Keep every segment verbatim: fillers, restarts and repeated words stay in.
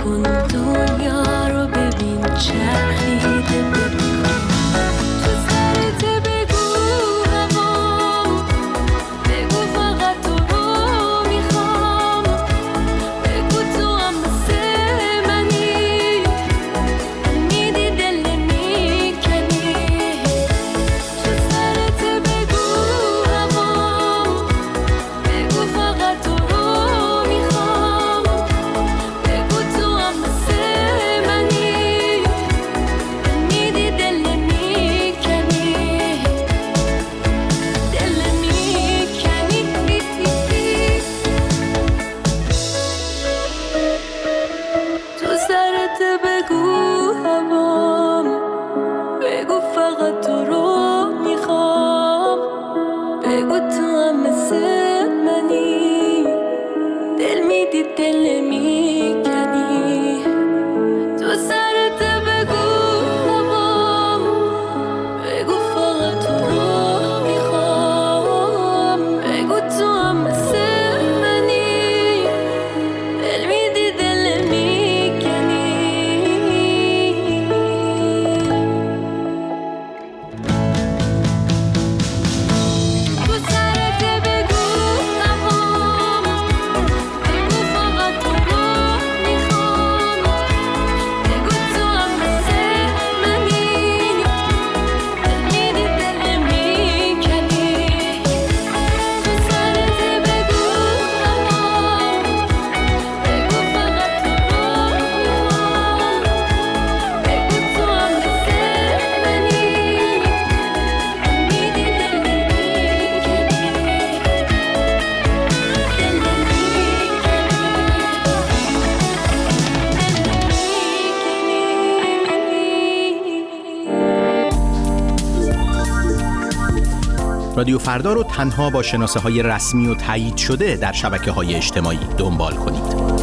کن دنیا رو ببین چرخیده بکن تو سرت بگو هوا بگو فقط تو رو میخوام بگو تو هم مثل منی میدی دل میکنی تو سرت بگو هوا بگو فقط تو رو میخوام بگو تو هم مثل منی میدی دل میکنی دل میکنی تو سرت بگو هوا بگو فقط تو رو میخوام بگو تو هم مثل منی دل میدی دل میکنی تو سرت بگو هوا بگو فقط تو رو میخوام بگو تو هم مثل منی دل میدی دل میکنی تو سرت بگو هوا بگو فقط تو رو میخوام بگو تو هم مثل منی دل میدی دل میکنی تو سرت بگو هوا بگو فقط تو رو میخوام بگو تو هم مثل منی میدی دل رادیو فردا رو تنها با شناسه های رسمی و تایید شده در شبکه های اجتماعی دنبال کنید.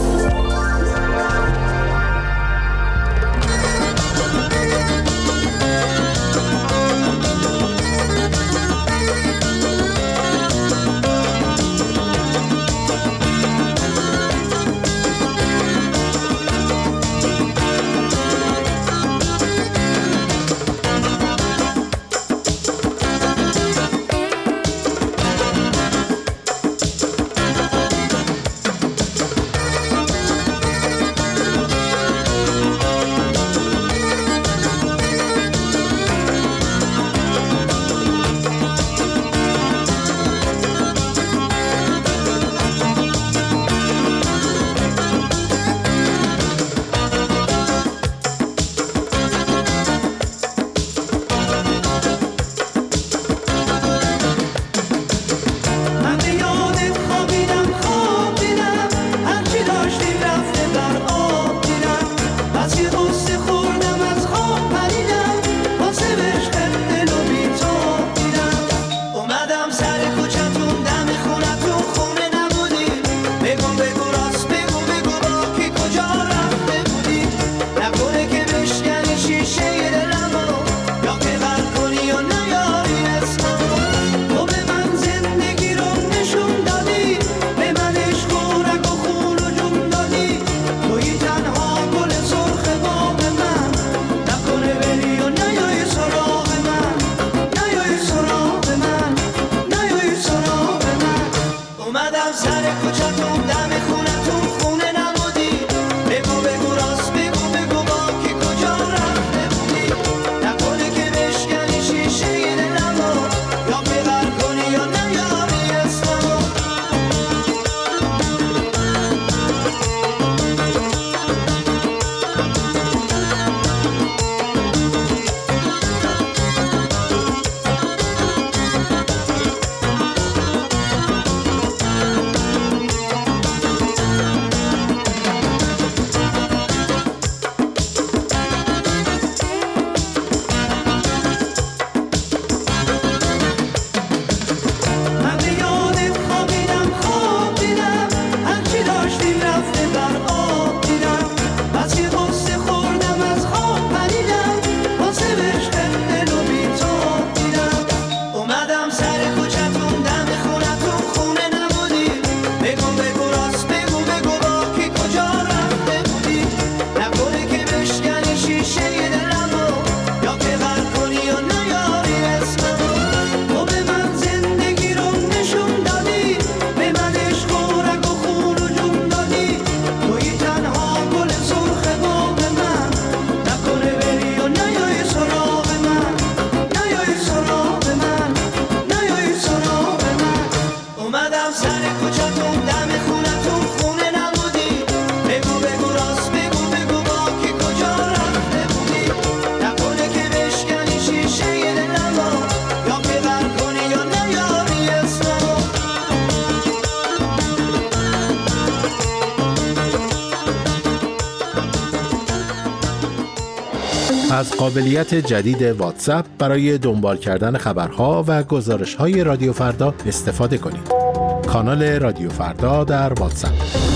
از قابلیت جدید واتساپ برای دنبال کردن خبرها و گزارش‌های رادیو فردا استفاده کنید. کانال رادیو فردا در واتساپ.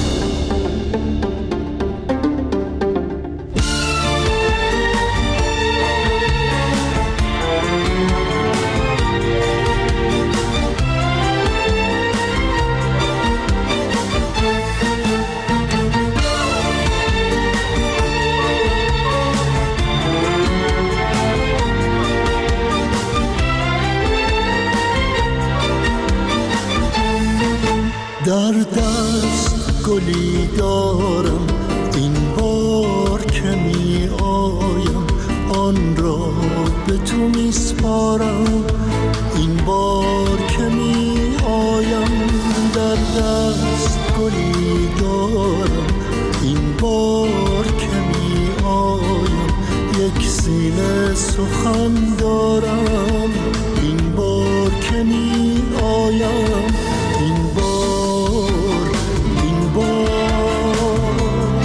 در دست گلی دارم این بار که می آیم، آن را به تو می سپارم این بار که می آیم. در دست گلی دارم این بار که می آیم، یک سینه سخن دارم این بار که می آیم. این بار این بار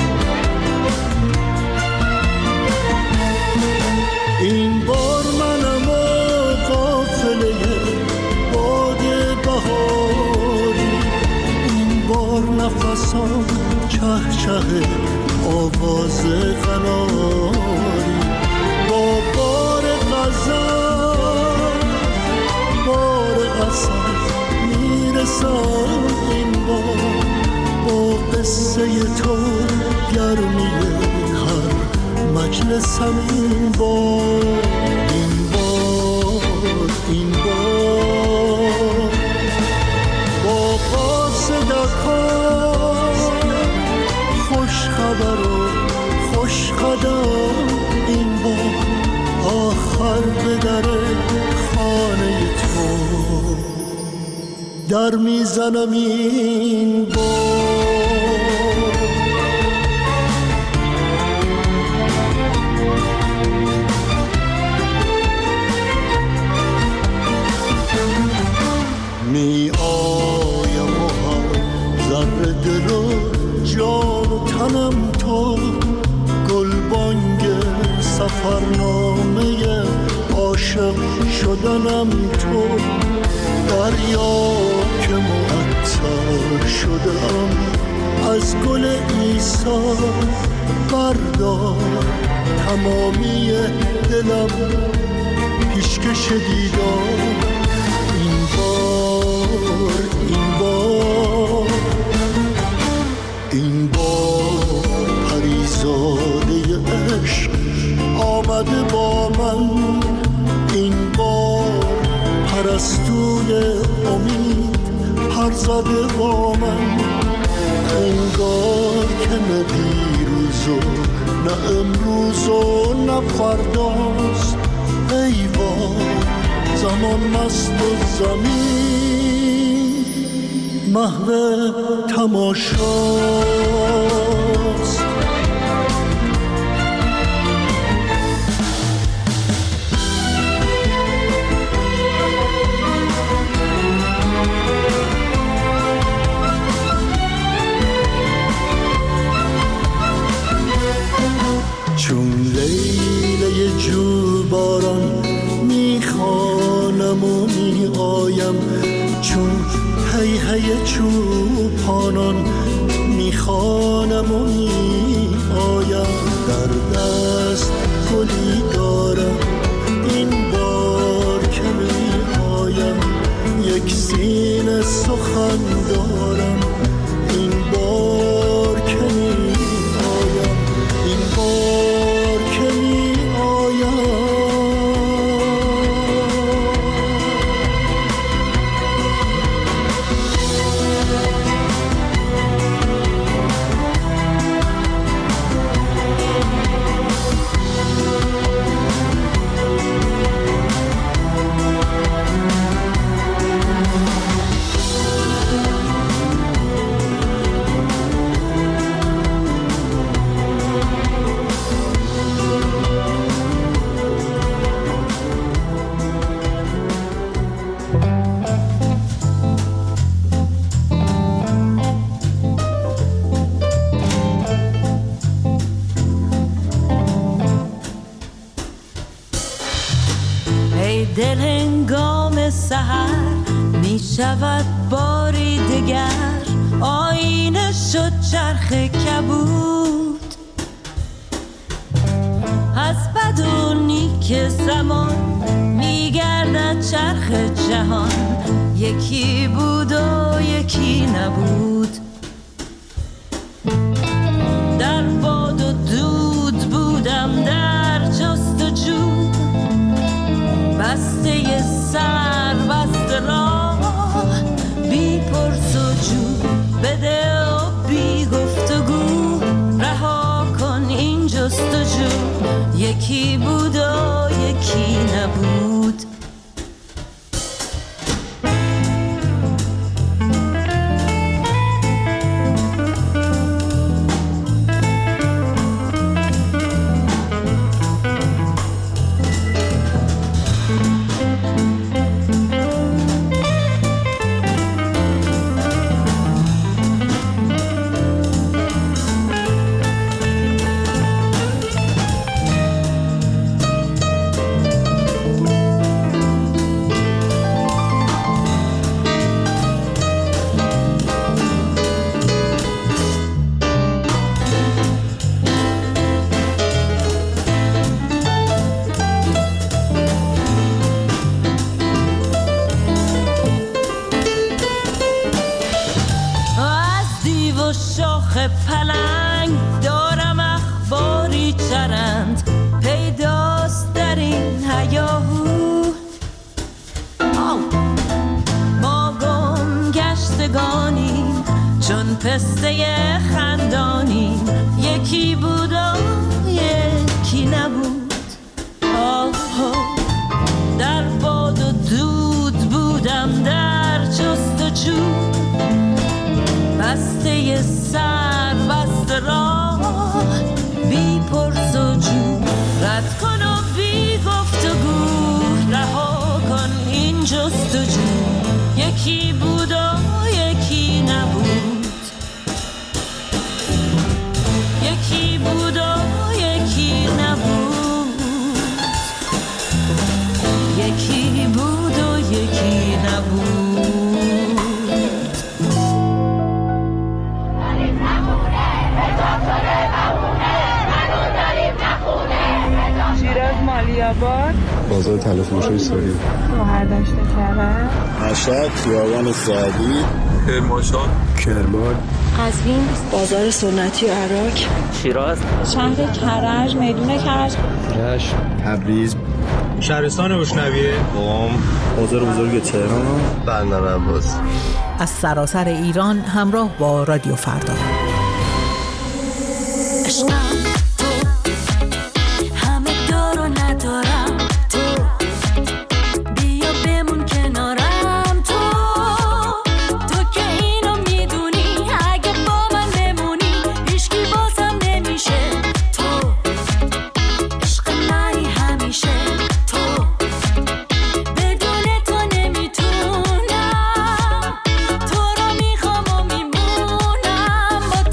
این بار منم و قافله باد بهاری، این بار نفسم چه چه آواز قناری، با بار غزل بار اصل میرسم این بار، با قصه تو گرمی هر مجلسم این بار. این بار این بار با قاصدکان خوش خبر و خوش قدم این بار، آخر به در خانه تو در میزنم این بار. می آیم و هم ذره دل و جان و تنم تو، گلبانگ سفرنامه عاشق شدنم تو، دریا که معطر شدم از گل عیسی، بردار تمامی دلم پیشکش دیدار. این بار این بار این بار پریزاده عشق آمده با من، این بار پرستوی امید پر زده با من، انگار که نه دیروز و نه امروز و نه فرداست، ای وای زمان مست و زمین محو تماشاست. چون لیله جو باران میخوانم و میآیم، چون هی هی چوپانان میخوانم و میآیم. در دست گلی دارم این بار که میآیم، یک سینه سخن دارم این بار که میآیم. این بار که میآیم دل هنگام سحر می شود باری دگر، آینه شد چرخ کبود. از بد و نیک زمان می گردد چرخ جهان، یکی بود و یکی نبود. در باد و دود بودم در جستجو، بسته سر بسته راه، بی پرس و جو بده و بی گفتگو، رها کن این جستجو، یکی بود و یکی نبود. پلنگ دارم اخباری چرند، پیداست در این هیاهو. ما گم گشتگانیم چون پسته خندانیم، یکی بود و یکی نبود. آه در باد و دود بودم در جستجو، بسته سر بسته راه، بی پرس و جو رد کن و بی گفتگو، رها کن این جستجو، یکی بود و یکی نبود. یکی بود و یکی نبود. یکی بود و یکی نبود. شیراز مالیاباد، بازار تلفروشی سوری، شهردشت کرج، مشهد خیابان سعدی، کرمانشاه، کرمان، قزوین بازار سنتی و عراق، شیراز، شهر کرج، میدون کرج، رشت، تبریز، شهرستان بشنویه، قم، بازار بزرگ تهران، بندر عباس. از سراسر ایران همراه با رادیو فردا. با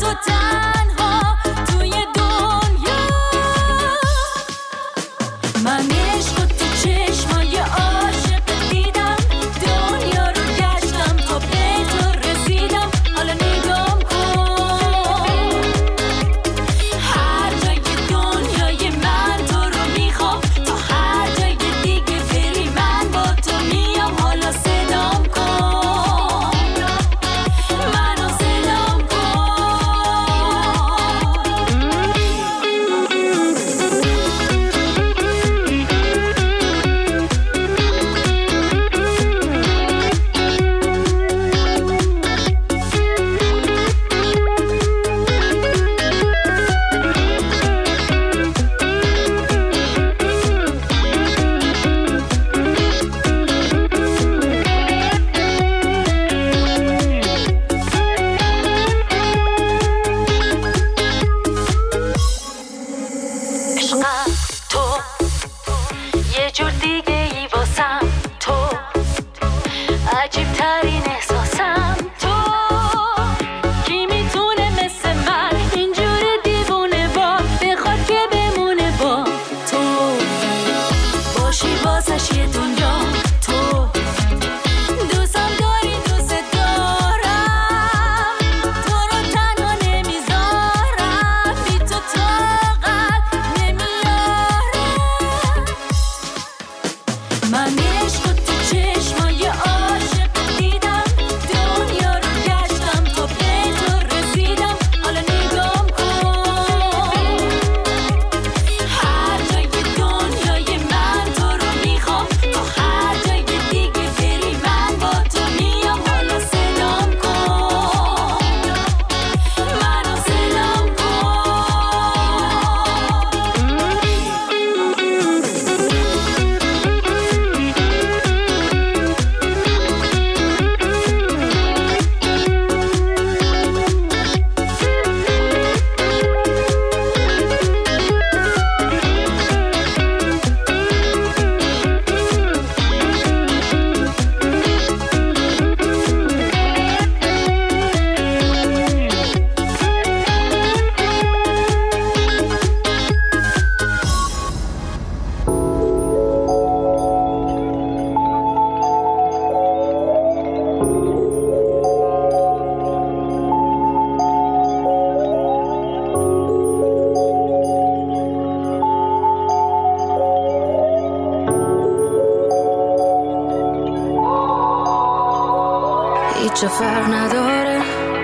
چه فرق نداره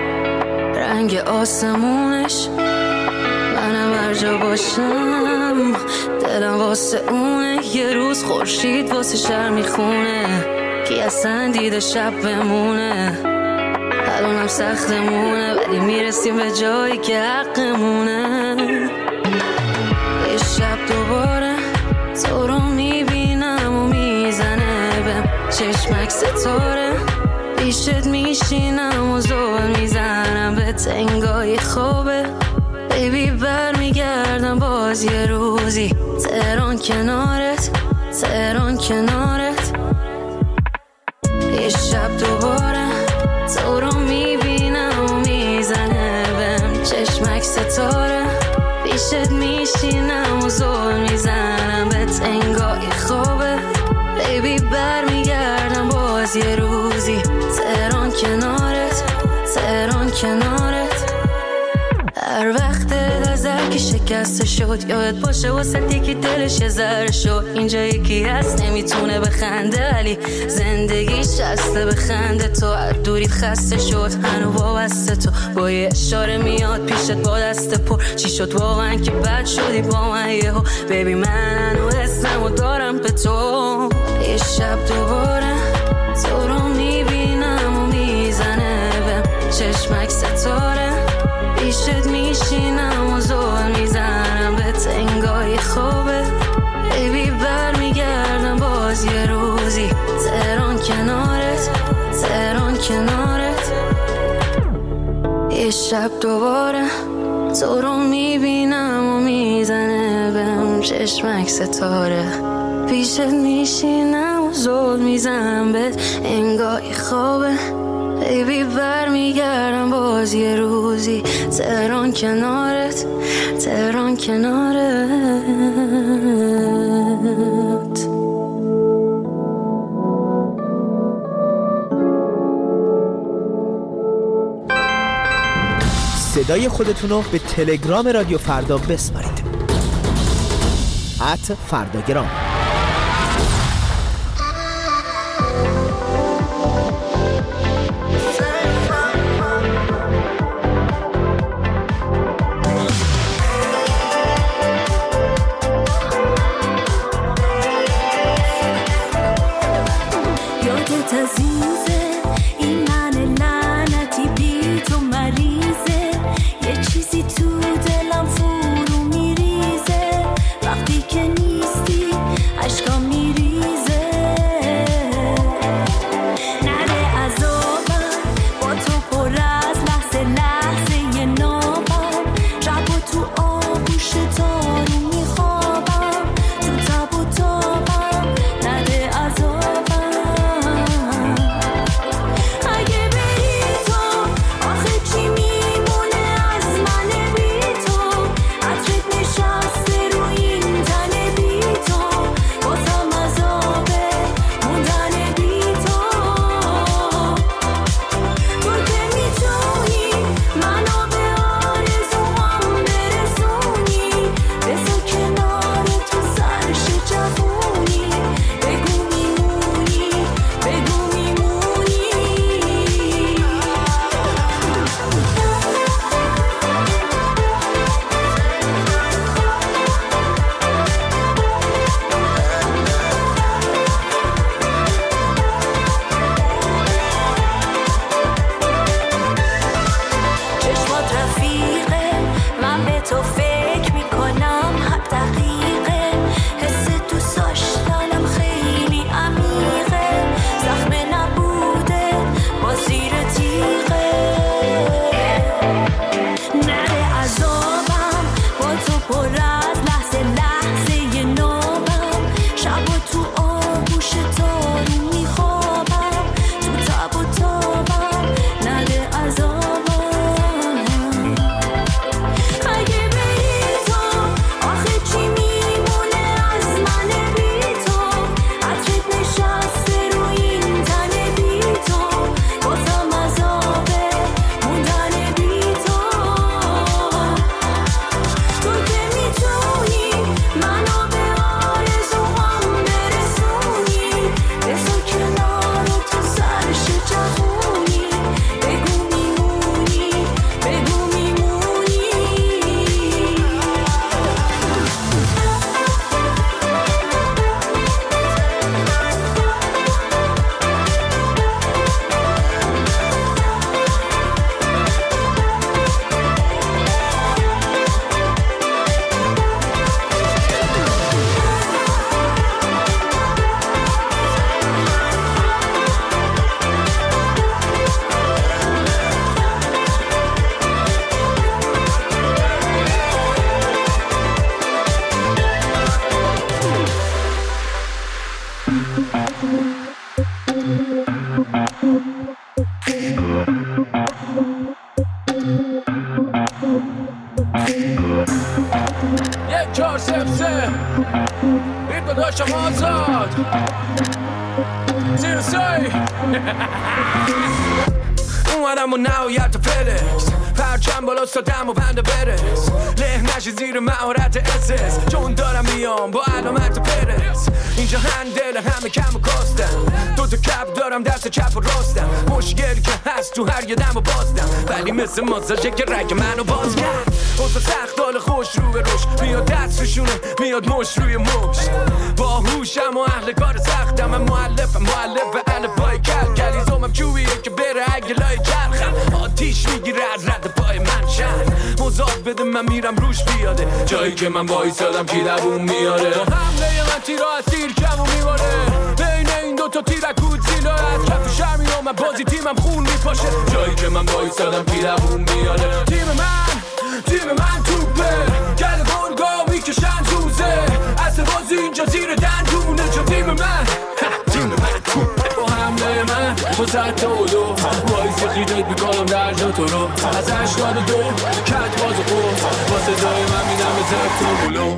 رنگ آسمونش، منم هر جا باشم دلم واسه اونه. یه روز خورشید واسه شهر میخونه، کی اصلا دیده شب بمونه. الانم سختمونه ولی میرسیم به جایی که حقمونه. یه شب دوباره تو رو میبینم و میزنه بهم چشمک ستاره، پیشت میشینم و زول میزنم به تنگای خوبه. بیبی بر میگردم باز یه روزی، تهران کنارت، تهران کنارت. یه شب دوباره تو رو میبینم و میزنه بهم چشمک ستاره، پیشت میشینم و زول میزنم به تنگای خوبه. بیبی بر میگردم باز یه روزی، تهران کنارت، تهران کنارت. هر وقت نظر که شکسته شد یادت باشه واسه یکی دلش یه ذره شد. اینجا یکی هست نمیتونه بخنده ولی زندگیش شسته بخنده. تو هر دوریت خسته شد هنو وابسته، تو با یه اشاره میاد پیشت با دست پر. چی شد واقعا که بد شدی با من یهو؟ بیبی من و اسممو دارم به تو. یه شب دوباره تو رو میبینم و میزنه بهم چشمک ستاره، پیشت میشینم و زول میزنم به تنگای خوبه. بیبی بر میگردم باز یه روزی، تهران کنارت، تهران کنارت. یه شب دوباره تو رو میبینم و میزنه بهم چشمک ستاره، پیشت میشینم و زول میزنم به تنگای خوبه. بیبی بر میگردم باز یه روزی، تهران کنارت، تهران کنارت. صدای خودتونو به تلگرام رادیو فردا بسپارید. ات فرداگرام. تو دلم فرو میریزه وقتی که نیستی. سفته این داشتم آزاد زیر سای اومدم و نهایت فلکس پرچم بالا سادم و بنده برس له نشی زیر مهارت اسس چون دارم میام با علامت پرس اینجا هندل همه کم و کاستم دو تا کپ دارم دست چپ و راستم مشکل که هست تو هر یه دم و بازدم ولی مثل ماساژه که رگ منو باز کرد اوزا سخت حال خوش رو به روش میاد دست روشونه میاد مش روی مش با هوشم و اهل کار سختم من مؤلفم مؤلف الفبای کل کلیزومم چوبیه که بره اگه لای چرخم آتیش میگیره از رد پای من شهر مزاد بده من میرم روش بیاده جایی که من وایسادم کی دووم میاره حمله من تیرا از تیر کم و میباره بین این دوتا تیرک بود زیلا از کف شهر میام من بازی تیمم خون میپاشه جایی که من وایسادم کی دووم میاره تیم من تیم من توپه گل گرگا میکشن توزه اصل بازی اینجا زیر دندونه چون تیم من تیم من توپه با حمله من با صد تا و دو وایسی خیدت میکنم در جا تو رو از هشتاد و دو کت باز و خوب با صدای من میدم به زد تو بلو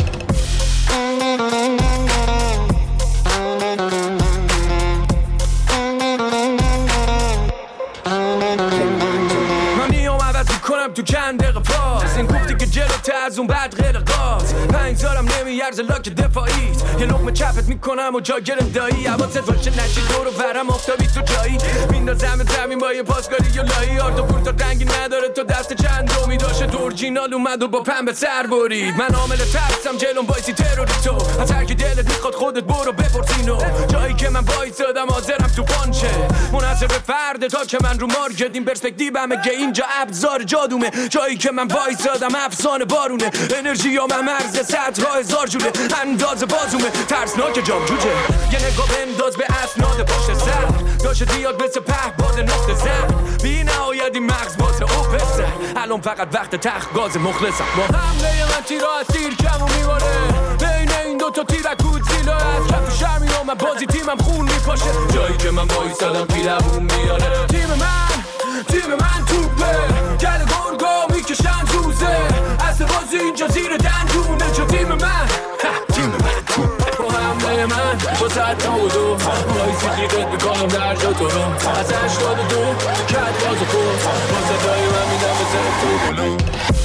کنم تو چند دقیقه پاس این گفتی که جلوت از اون بعد غیر قاس پنج سالم نمیارزه لاک دفاعیت یه لقمه چپت میکنم و جا گرم دایی حواست باشه نشی دور و برم افتابی تو جایی میندازم زمین با یه پاسکاری یا لایی آرد و پورتا رنگی نداره تو دست چند دومی داشته اورجینال اومد و با پنبه سر برید من عامل ترسم جلوم وایسی تروری تو از هر کی دلت میخواد خودت برو بپرسینو جایی که من وایسادم حاضرم تو پانچه منحصر به فرد تا که من رو مارکت این پرسپکتیومه که اینجا ابزار جادومه جایی که من وایسادم افسانه بارونه انرژی یا من مرز صدها هزار جوله انداز بازومه ترسناک جام جوجه یه نگاه بنداز به اسناد پشت سر داشت دیاد مثل پهباد نقطه زن بی نهایتی مغز باز اوپسه الان فقط وقت تخت گاز مخلصم با حمله من تیرا از تیر کم و میباره بین این دوتا تیرک بود زیلا از کف شهر میام من بازی تیمم خون میپاشه جایی که من وایسادم کی دووم میاره تیم من تیم من توپه گل گرگا میکشن توزه اصل بازی اینجا زیر دندونه چون تیم من تیم من توپه با حمله من با صد تا و دو وایسی خیدت میکنم در جا تو رو از هشتاد و دو کت باز و خوب با صدای من میدم به زد تو بلو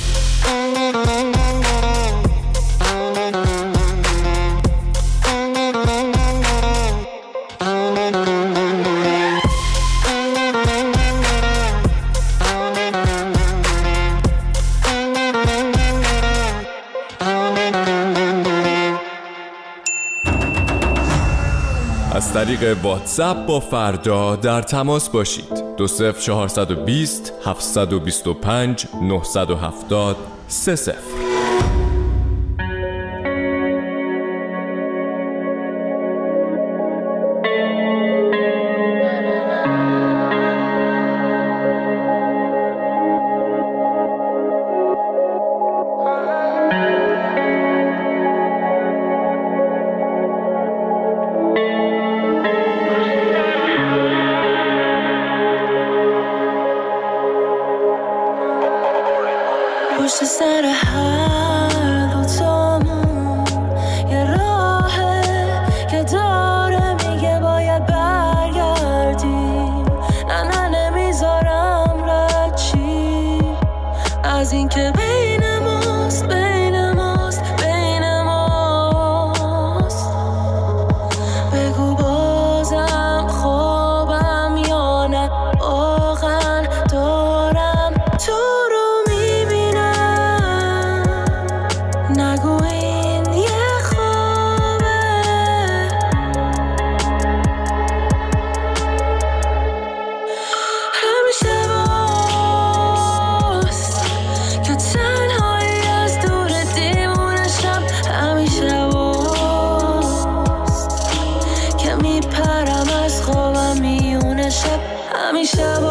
از طریق واتساپ با فردا در تماس باشید. دو صفر چهارصد و بیست هفتصد و بیست و پنج نهصد و هفتاد سه صفر. پشت سر هر دوتامون یه راهه که داره میگه باید برگردیم نه نه نمیذارم رد چی از این که بین ماست بین ماست بین ماست بگو بازم خوابم یا نه واقعا دارم تو نگو این یه خوابه همیشه باست که تنهایی از دور دیوونشم همیشه باست که میپرم از خوابم میونه شب همیشه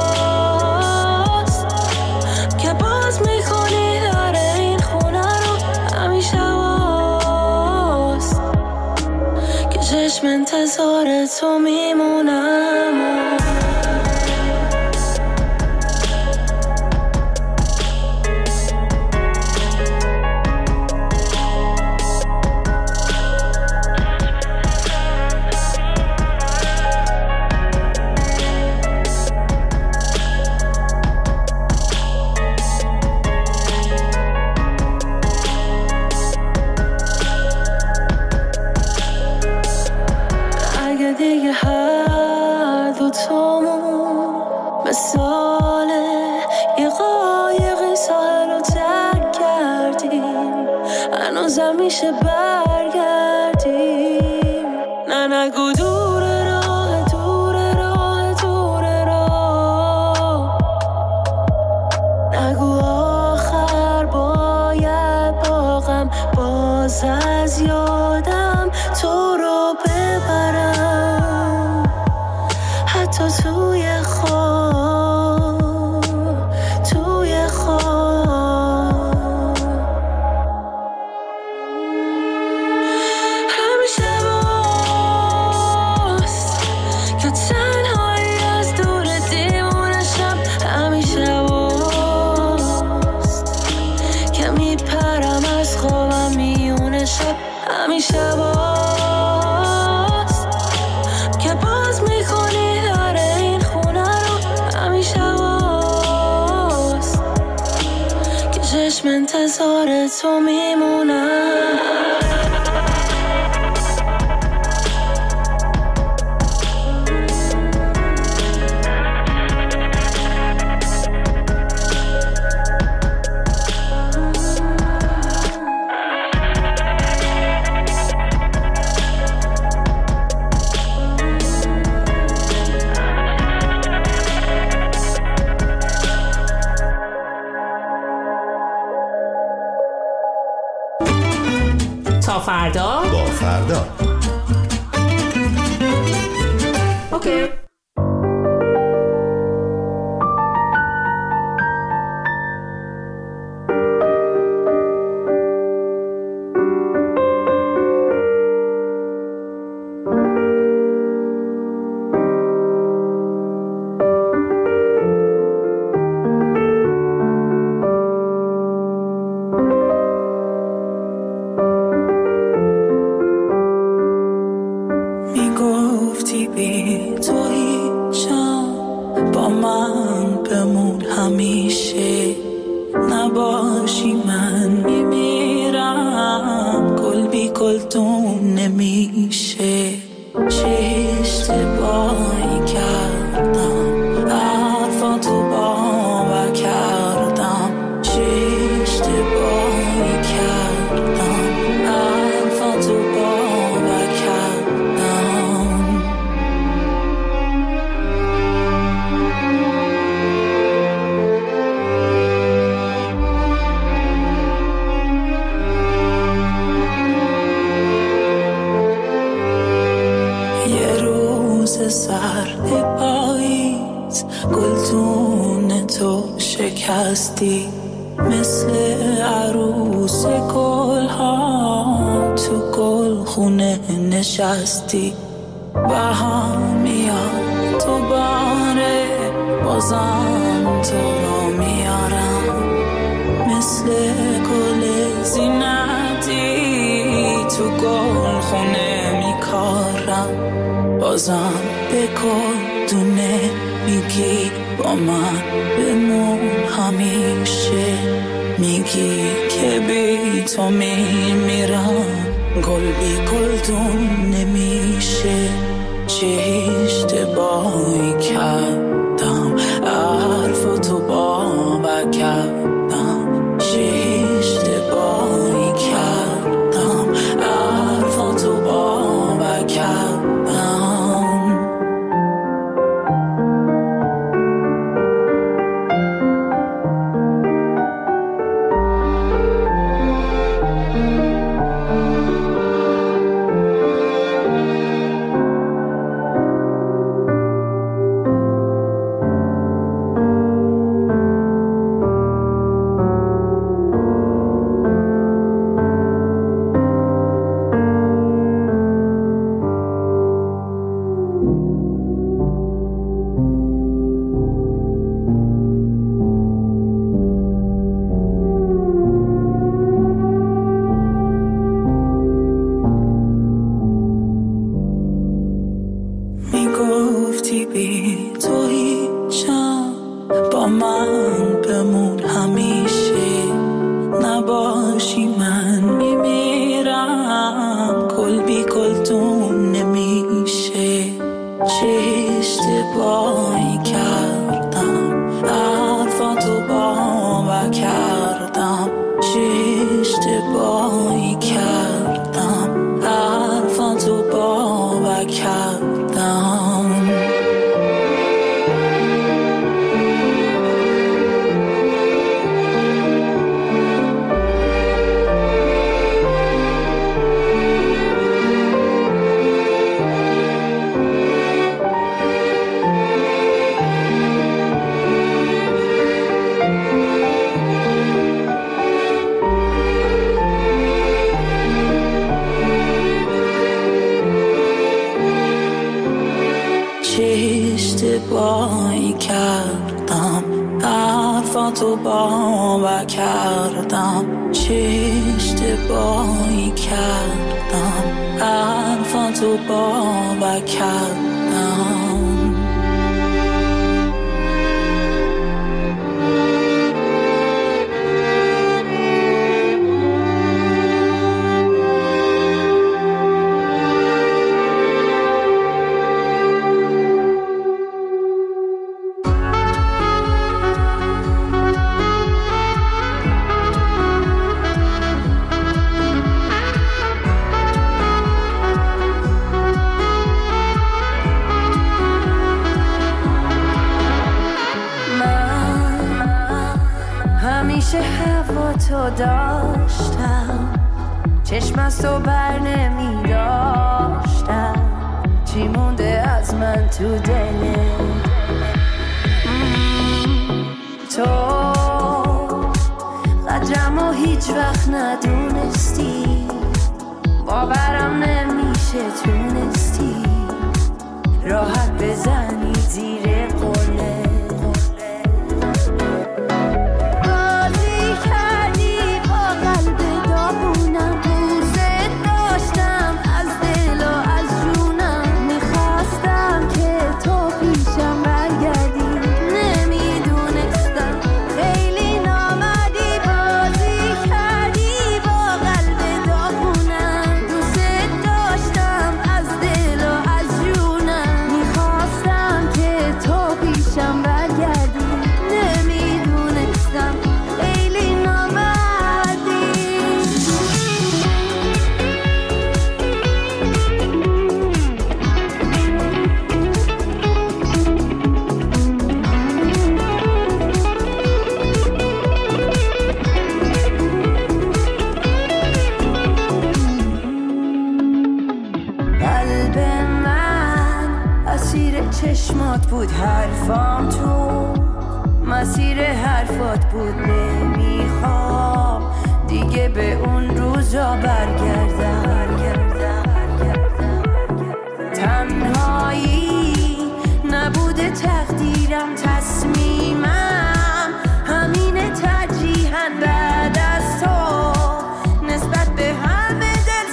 باست که باز میکنی در این خونه رو همیشه باست که چشم انتظار تو میمونم هنوزم میشه برگردیم. نه نگو دور راه دور راه دور راه، نگو آخر باید باغم باز از یادم تو رو ببرم، حتی توی خواب توی خواب. همیشه باست که تنهایی از دور دیوونه شب، همیشه باست که میپرم از خوابم میونه شب، همیشه باست که باز میکنی در این خونه رو، همیشه باست که چشم انتظار تو میمونم. تا فردا با فردا. اوکی. میگفتی بی تو هیچم، با من بمون همیشه، نباشی من میمیرم، گل بی گلدون نمیشه. چه اشتباهی کردم حرفاتو باور کردم، چه اشتباهی کردم حرفاتو باور کردم. یه روز سرد پاییز گلدون تو شکستی، مثل عروس گلها تو گلخونه نشستی. بهم میاد تو باره بازم تو رو میارم، مثل گل زینتی تو گلخونه میکارم. بازم به گلدونه میگی با من بمون همیشه، میگی که بی تو میمیرم، گل بی گلدون نمیشه. چه اشتباهی کردم حرفاتو باور کردم، چه اشتباهی کردم حرفاتو باور کردم. اشتباهی کردم، حرفاتو باور کردم، چه اشتباهی کردم، حرفاتو باور کردم. همیشه هوا تو داشتم، چشم از تو بر نمی داشتم، چی مونده از من تو دلت؟ تو قدرمو هیچ وقت ندونستی، باورم نمیشه تونستی راحت بزنی زیر قله. چشمات بود حرفام، تو مسیر حرفات بود، نمیخوام دیگه به اون روزا برگردم. تنهایی نبوده تقدیرم، تصمیمم همینه ترجیحاً بعد از تو نسبت به همه دل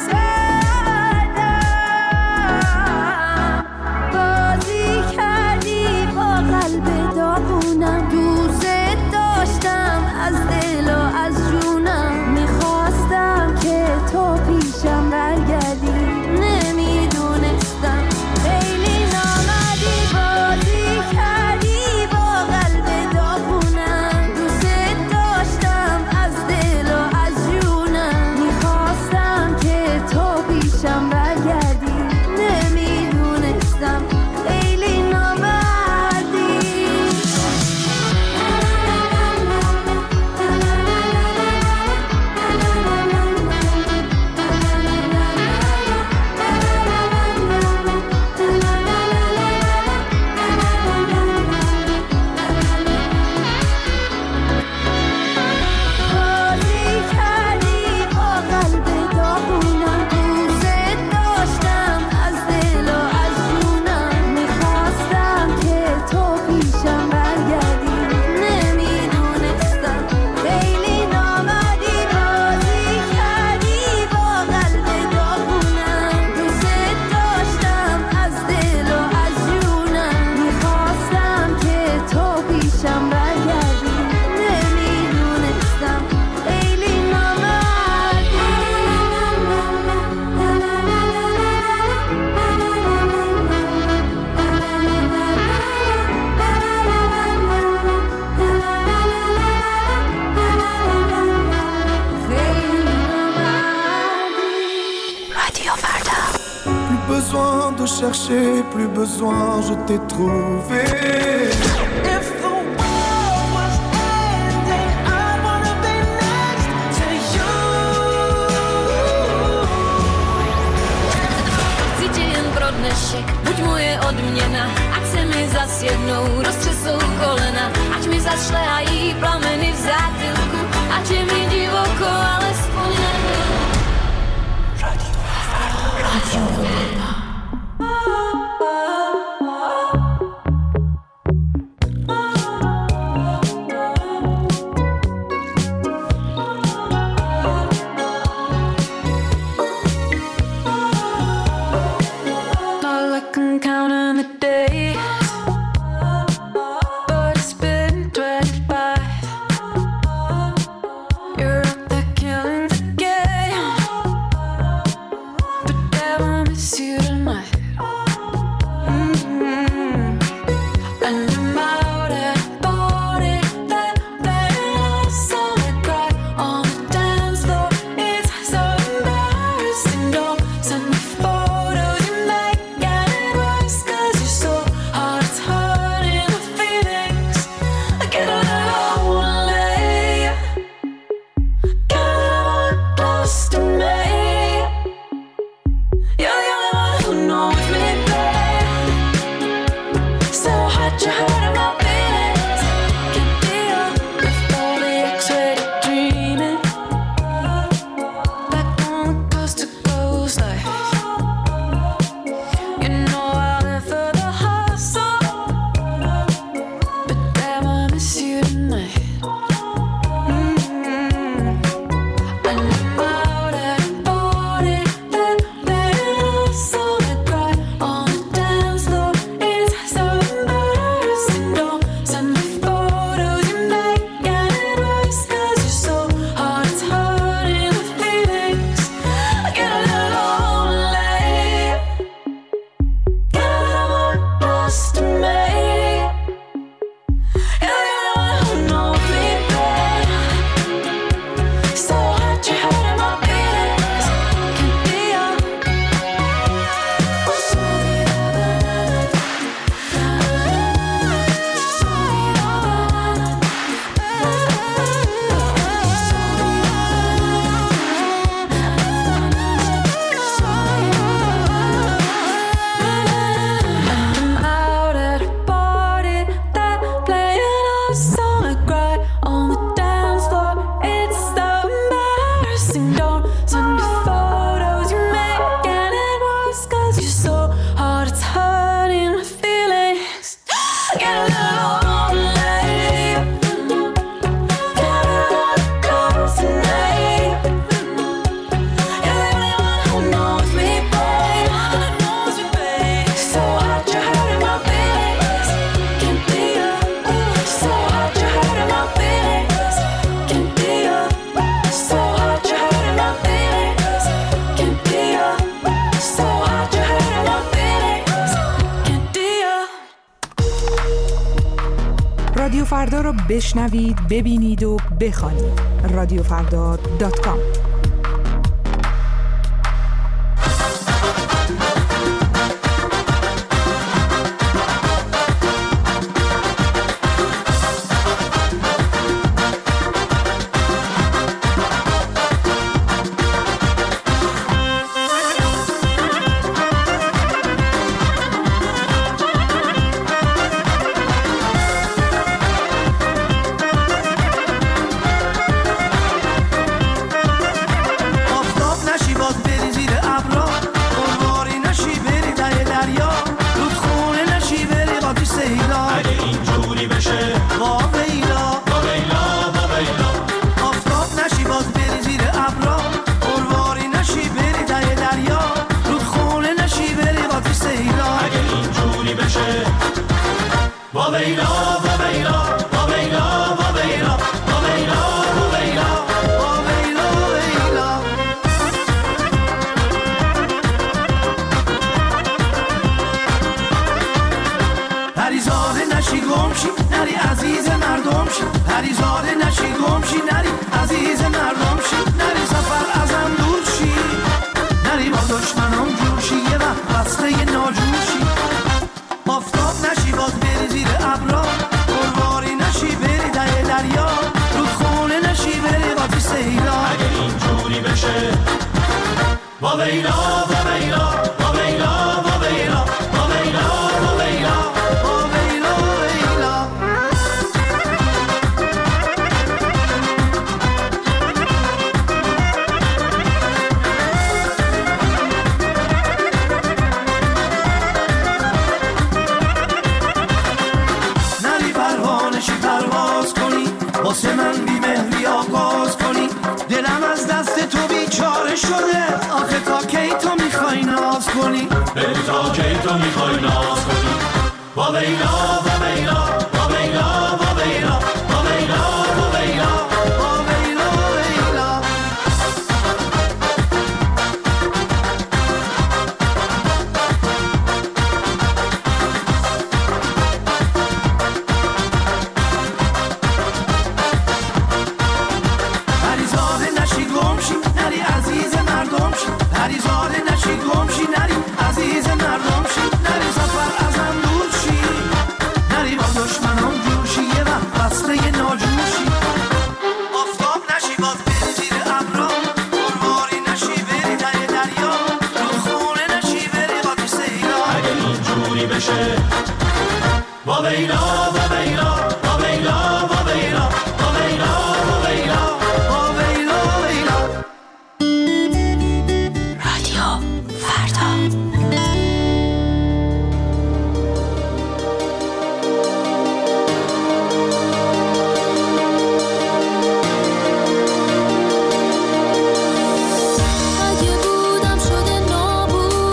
سردم. بازی کردی با قلب داغونم، دوست داشتم از دل و از جونم، میخواستم که تو پیشم برگردی، نمیدونستم خیلی نامردی. بازی کردی با قلب داغونم، دوست داشتم از دل و از جونم، میخواستم که تو پیشم برگردی، نمیدونستم خیلی نامردی. بازی کردی با قلب داغونم، دوست داشتم از دل و از جونم، میخواستم که تو پیشم برگردی، نمیدونستم خیلی نامردی. بازی کردی با قلب داغونم، دوست داشتم از دل و از جونم، میخواستم که تو پیشم برگردی، نمیدونستم خیلی نامردی. رادیو فردا. Plus besoin de chercher, plus besoin, je t'ai trouvé. If the world was ending, I wanna be next to you. Cítim pro dnešek, buď moje odměna, ať se mi zas jednou roztřesou kolena, ať mi zas šlehají plameny v zátylku, ať je mi divoko, alespoň na chvíli. Radio Farda. Radio Farda. فردا را بشنوید، ببینید و بخوانید. رادیو فردا دات کام.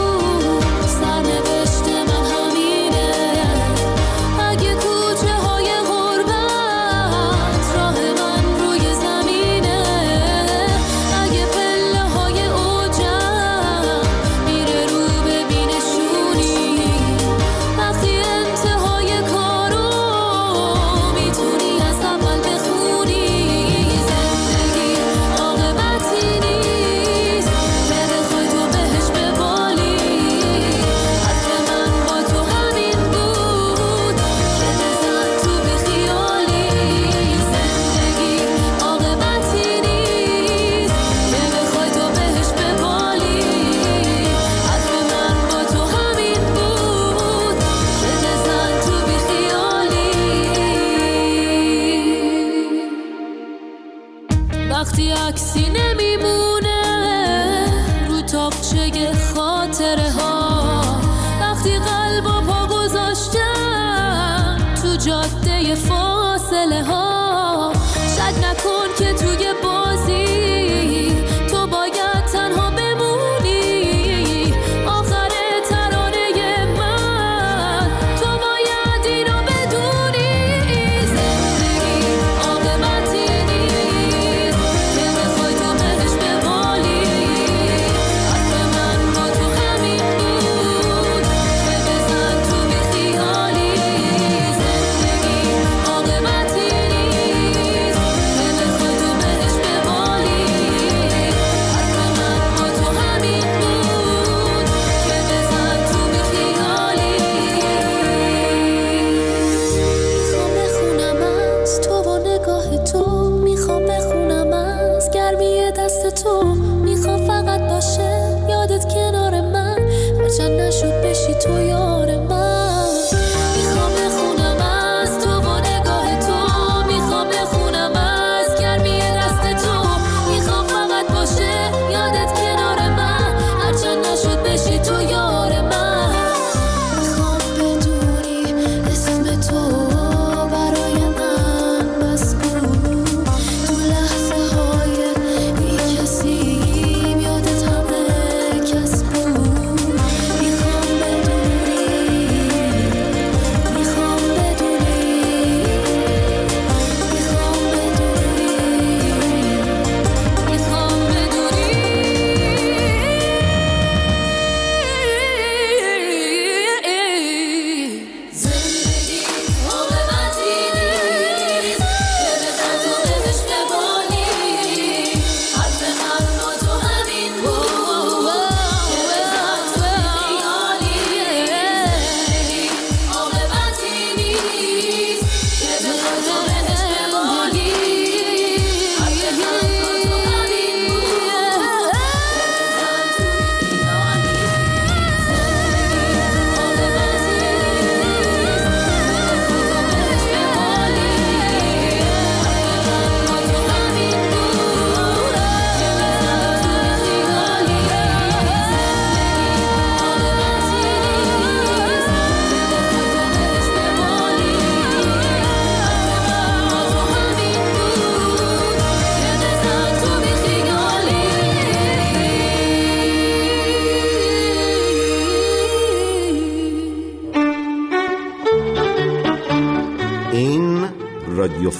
اگه کوچه های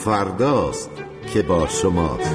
فرداست که با شماست.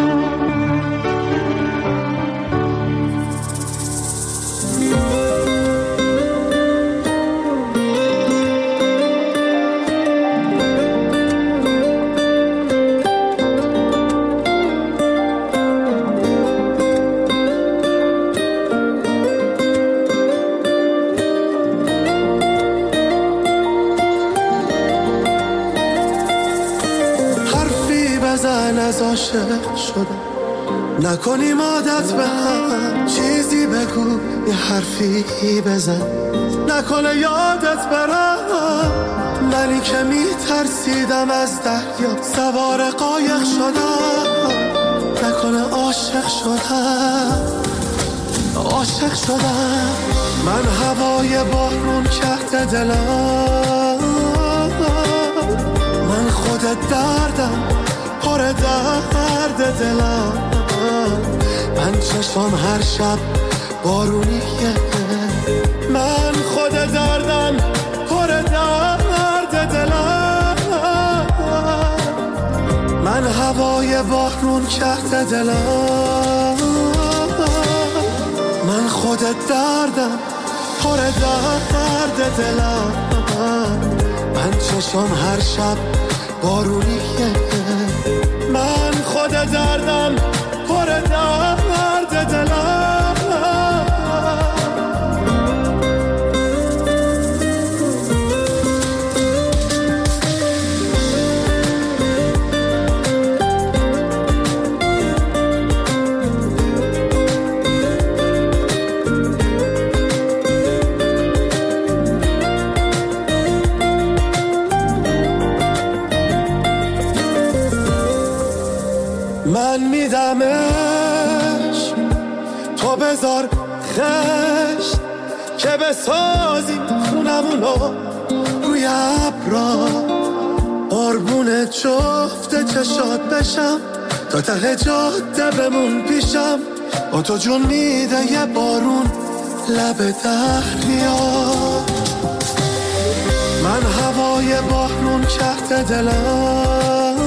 از عاشق شدم نکنیم عادت به هم، چیزی بگو یه حرفی بزن نکنه یادت برم. منی که می ترسیدم از دریا سوار قایق شدم، نکنه عاشق شدم عاشق شدم. من هوای بارون کرده دلم، من خودت دردم پر درد دلم. من چشم هر شب بارونیه، من خود دردم پر درد دلم. من هوای بارون کرده دلم، من خود دردم پر درد دلم. من چشم هر شب بارونیه، من خود دردم پر درد دلم. من میدمش تو بذار خشت که بسازیم خونمونو روی ابرا، قربون جفت چشات بشم تا ته جاده بمون پیشم. با تو جون میده یه بارون لب دریا. من هوای بارون کرده دلم،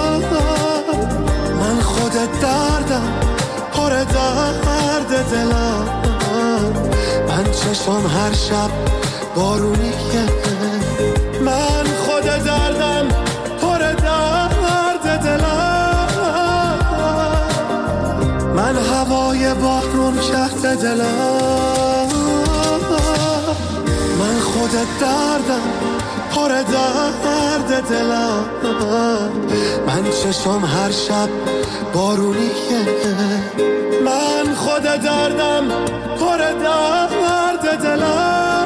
من خودت دردم پر درد دلم. من چشم هر شب بارونیه، من خود دردم پر درد دلم. من هوای بارون کرده دلم، من خودت دردم پر درد دلم. من چشم هر شب بارونیه، من خود دردم پر درد دلم.